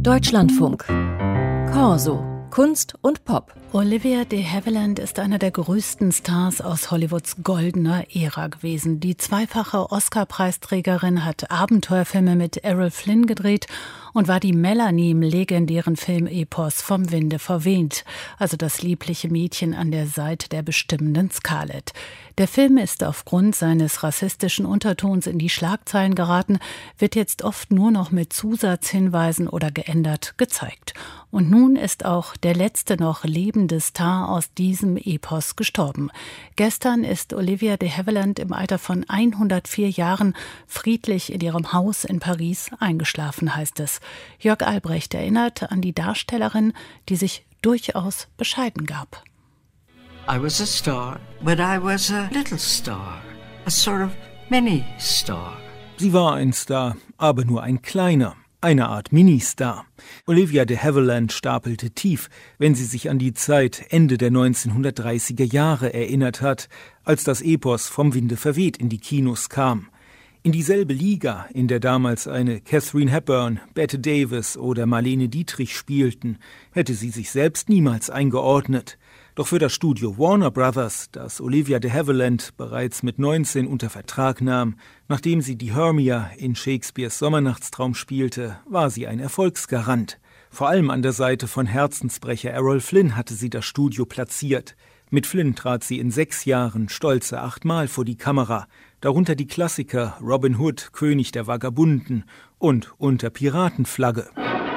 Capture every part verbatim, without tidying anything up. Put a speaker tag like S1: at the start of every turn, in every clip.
S1: Deutschlandfunk. Corso. Kunst und Pop.
S2: Olivia de Havilland ist einer der größten Stars aus Hollywoods goldener Ära gewesen. Die zweifache Oscar-Preisträgerin hat Abenteuerfilme mit Errol Flynn gedreht und war die Melanie im legendären Filmepos Vom Winde verweht, also das liebliche Mädchen an der Seite der bestimmenden Scarlett. Der Film ist aufgrund seines rassistischen Untertons in die Schlagzeilen geraten, wird jetzt oft nur noch mit Zusatzhinweisen oder geändert gezeigt. Und nun ist auch der letzte noch lebende Star aus diesem Epos gestorben. Gestern ist Olivia de Havilland im Alter von hundertvier Jahren friedlich in ihrem Haus in Paris eingeschlafen, heißt es. Jörg Albrecht erinnert an die Darstellerin, die sich durchaus bescheiden gab.
S3: I was a star, but I was a little star, a sort of mini-star.
S4: Sie war ein Star, aber nur ein kleiner, eine Art Mini-Star. Olivia de Havilland stapelte tief, wenn sie sich an die Zeit Ende der neunzehnhundertdreißiger Jahre erinnert hat, als das Epos Vom Winde verweht in die Kinos kam. In dieselbe Liga, in der damals eine Katharine Hepburn, Bette Davis oder Marlene Dietrich spielten, hätte sie sich selbst niemals eingeordnet. Doch für das Studio Warner Brothers, das Olivia de Havilland bereits mit neunzehn unter Vertrag nahm, nachdem sie die Hermia in Shakespeares Sommernachtstraum spielte, war sie ein Erfolgsgarant. Vor allem an der Seite von Herzensbrecher Errol Flynn hatte sie das Studio platziert. Mit Flynn trat sie in sechs Jahren stolze achtmal vor die Kamera, darunter die Klassiker Robin Hood, König der Vagabunden und Unter Piratenflagge.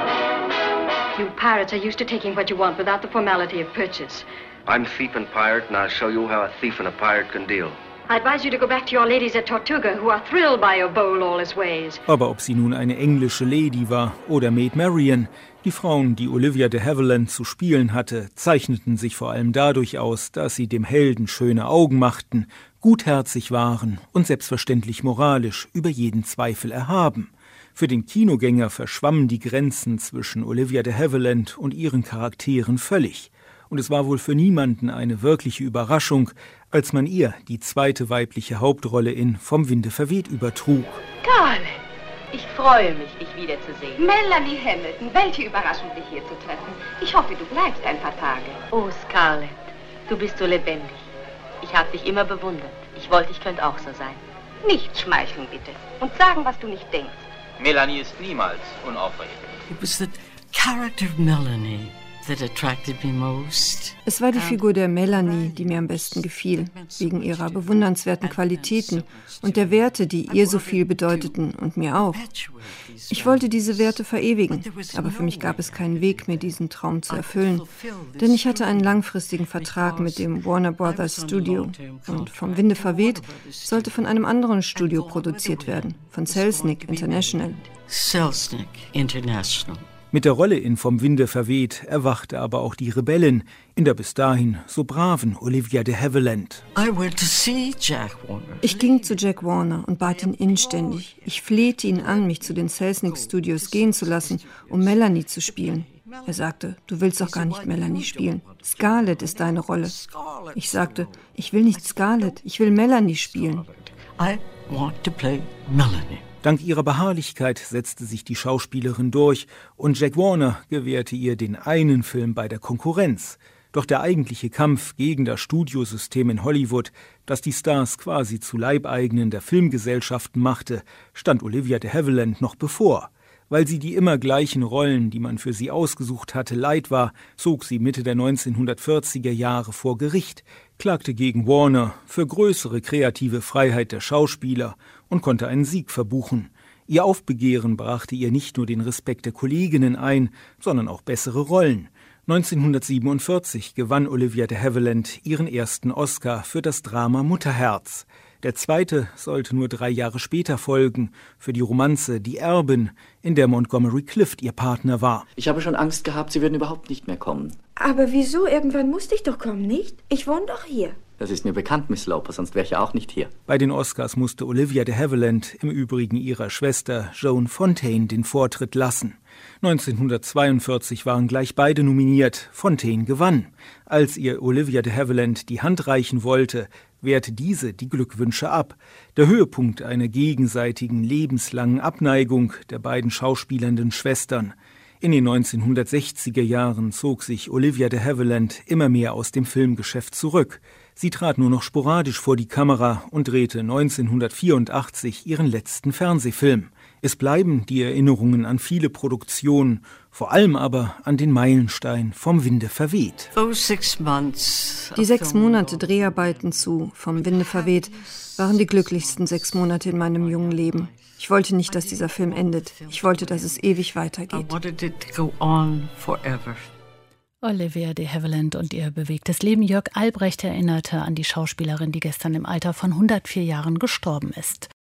S5: You pirates are used to taking what you want without the formality of purchase.
S6: I'm thief and pirate, and I'll show you how a thief and a pirate can deal.
S5: I advise you to go back to your ladies at Tortuga, who are thrilled by your bold, lawless ways.
S4: Aber ob sie nun eine englische Lady war oder Maid Marian, die Frauen, die Olivia de Havilland zu spielen hatte, zeichneten sich vor allem dadurch aus, dass sie dem Helden schöne Augen machten, gutherzig waren und selbstverständlich moralisch über jeden Zweifel erhaben. Für den Kinogänger verschwammen die Grenzen zwischen Olivia de Havilland und ihren Charakteren völlig. Und es war wohl für niemanden eine wirkliche Überraschung, als man ihr die zweite weibliche Hauptrolle in Vom Winde verweht übertrug.
S7: Scarlett, ich freue mich, dich wiederzusehen.
S8: Melanie Hamilton, welche Überraschung, dich hier zu treffen. Ich hoffe, du bleibst ein paar Tage.
S7: Oh, Scarlett, du bist so lebendig. Ich habe dich immer bewundert. Ich wollte, ich könnte auch so sein.
S8: Nicht schmeicheln, bitte. Und sagen, was du nicht denkst.
S9: Melanie ist niemals unaufrichtig.
S3: It was the character of Melanie that attracted me most.
S10: Es war die Figur der Melanie, die mir am besten gefiel, wegen ihrer bewundernswerten Qualitäten und der Werte, die ihr so viel bedeuteten und mir auch. Ich wollte diese Werte verewigen, aber für mich gab es keinen Weg, mir diesen Traum zu erfüllen, denn ich hatte einen langfristigen Vertrag mit dem Warner Brothers Studio und Vom Winde verweht sollte von einem anderen Studio produziert werden, von Selznick International.
S3: Selznick International.
S4: Mit der Rolle in Vom Winde verweht erwachte aber auch die Rebellin in der bis dahin so braven Olivia de Havilland.
S3: I went to see Jack Warner.
S10: Ich ging zu Jack Warner und bat ihn inständig. Ich flehte ihn an, mich zu den Selznick Studios gehen zu lassen, um Melanie zu spielen. Er sagte, du willst doch gar nicht Melanie spielen. Scarlett ist deine Rolle. Ich sagte, ich will nicht Scarlett, ich will Melanie spielen.
S3: I want to play Melanie.
S4: Dank ihrer Beharrlichkeit setzte sich die Schauspielerin durch und Jack Warner gewährte ihr den einen Film bei der Konkurrenz. Doch der eigentliche Kampf gegen das Studiosystem in Hollywood, das die Stars quasi zu Leibeigenen der Filmgesellschaften machte, stand Olivia de Havilland noch bevor. Weil sie die immer gleichen Rollen, die man für sie ausgesucht hatte, leid war, zog sie Mitte der neunzehnhundertvierziger Jahre vor Gericht, klagte gegen Warner für größere kreative Freiheit der Schauspieler und konnte einen Sieg verbuchen. Ihr Aufbegehren brachte ihr nicht nur den Respekt der Kolleginnen ein, sondern auch bessere Rollen. neunzehnhundertsiebenundvierzig gewann Olivia de Havilland ihren ersten Oscar für das Drama Mutterherz. Der zweite sollte nur drei Jahre später folgen, für die Romanze Die Erbin, in der Montgomery Clift ihr Partner war.
S11: Ich habe schon Angst gehabt, Sie würden überhaupt nicht mehr kommen.
S12: Aber wieso? Irgendwann musste ich doch kommen, nicht? Ich wohne doch hier.
S11: Das ist mir bekannt, Miss Loper, sonst wäre ich ja auch nicht hier.
S4: Bei den Oscars musste Olivia de Havilland im Übrigen ihrer Schwester Joan Fontaine den Vortritt lassen. neunzehnhundertzweiundvierzig waren gleich beide nominiert. Fontaine gewann. Als ihr Olivia de Havilland die Hand reichen wollte, wehrte diese die Glückwünsche ab. Der Höhepunkt einer gegenseitigen lebenslangen Abneigung der beiden schauspielernden Schwestern. In den neunzehnhundertsechziger Jahren zog sich Olivia de Havilland immer mehr aus dem Filmgeschäft zurück. Sie trat nur noch sporadisch vor die Kamera und drehte neunzehnhundertvierundachtzig ihren letzten Fernsehfilm. Es bleiben die Erinnerungen an viele Produktionen, vor allem aber an den Meilenstein Vom Winde verweht.
S10: Die sechs Monate Dreharbeiten zu Vom Winde verweht waren die glücklichsten sechs Monate in meinem jungen Leben. Ich wollte nicht, dass dieser Film endet. Ich wollte, dass es ewig weitergeht.
S2: Olivia de Havilland und ihr bewegtes Leben. Jörg Albrecht erinnerte an die Schauspielerin, die gestern im Alter von hundertvier Jahren gestorben ist.